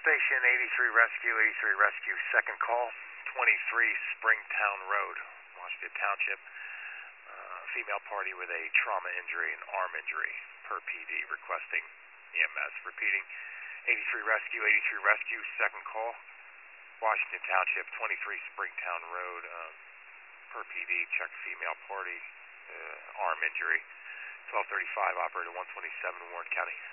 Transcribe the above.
Station 83 Rescue, 83 Rescue, second call, 23 Springtown Road, Washington Township. Female party with a trauma injury and arm injury per PD requesting EMS. Repeating, 83 Rescue, second call, Washington Township, 23 Springtown Road, per PD, check female party, arm injury. 1235, operator 127, Warren County.